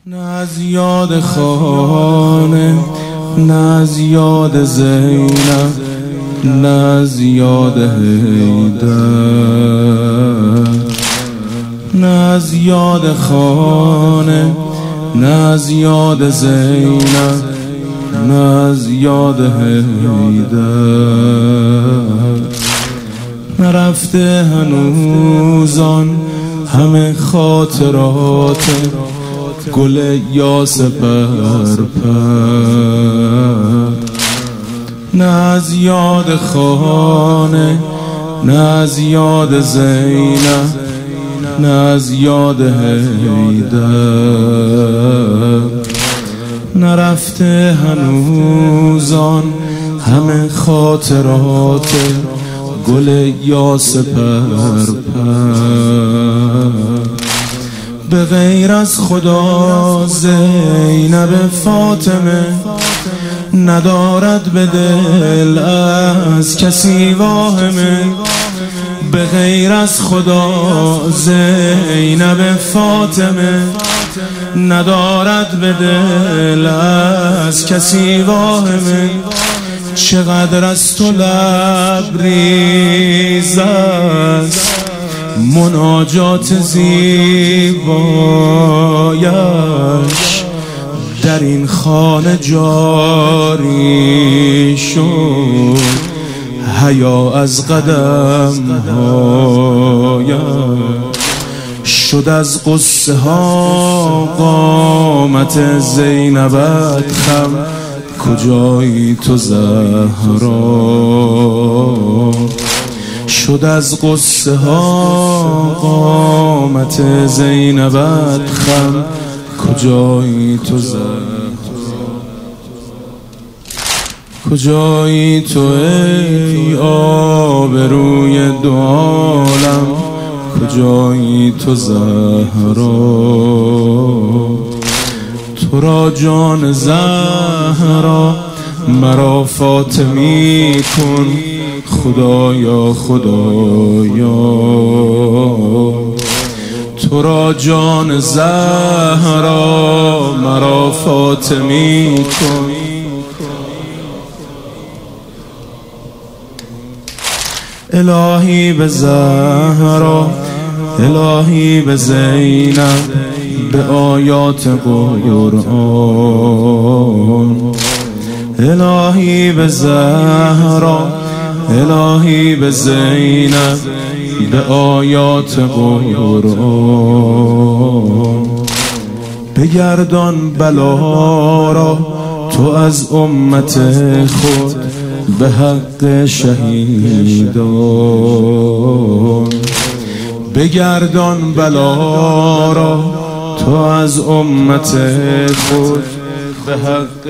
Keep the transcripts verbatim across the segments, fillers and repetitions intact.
نه از یاد خانه، نه از یاد زینب، نه از یاد حیدر، نه از یاد خانه، نه از یاد زینب، نه از یاد حیدر. نرفته هنوزان همه خاطرات گل یاس پر پر. نه از یاد خانه، نه از یاد زینب، نه از یاد حیدر. نرفته هنوزان همه خاطرات گل یاس پر پر. به غیر از خدا زینب فاطمه ندارد به دل از کسی واهمه. به غیر از خدا زینب فاطمه ندارد به دل از کسی واهمه. چقدر از تو لبریز است مناجات زیبایش، در این خانه جاری شد حیا از قدم هایش. شد از قصه ها قامت زینبت خم، کجایی تو زهرا؟ شد از قصه ها قامت زینبت خم، کجایی تو زهرا؟ کجایی تو ای آبروی دو عالم، کجایی تو زهرا؟ تو را جان زهرا مرا فاطمی کن، خدایا خدایا. تو را جان زهرا مرا فاطمی کن. الهی به زهرا، الهی به زینب، به آیات قرآن. الهی به زهرا، الهی به زینب، به آیات قرآن. بگردان بلا را تو از امت خود، به حق شهیدان. بگردان بلا را تو از امت خود، به حق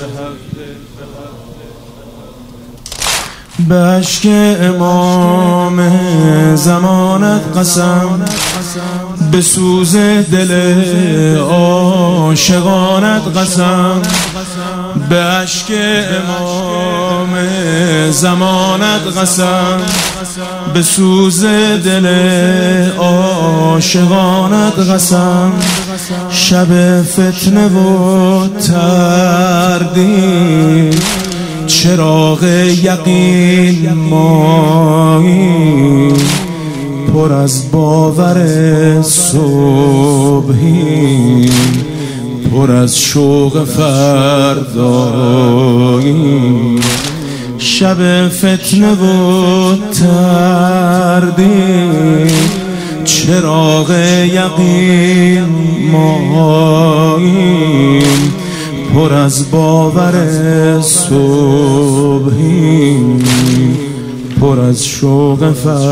به اشک امام زمانت قسم، به سوز دل عاشقانت قسم. به اشک امام زمانت قسم، به سوز دل عاشقانت قسم. شب فتنه و تردید چراغ یقین مایی، پر از باور صبحی، پر از شوق فردایی. شب فتنه و تردید چراغ یقین مایی، پر از باور صبحی، پر از شوق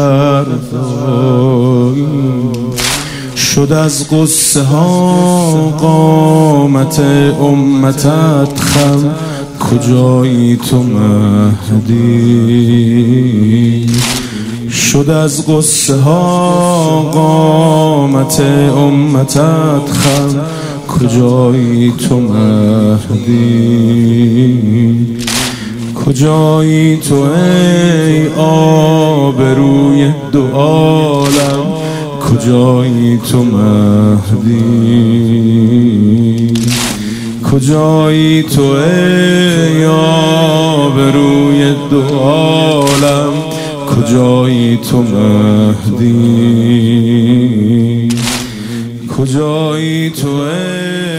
فردایی. شد از قصه ها قامت امتت خم، کجایی تو مهدی؟ شد از قصه ها قامت امتت خم، کجایی تو مهدی؟ کجایی تو ای آبروی دو عالم، کجایی تو مهدی؟ کجایی تو ای آبروی دو عالم، کجایی تو مهدی، کجایی تو ای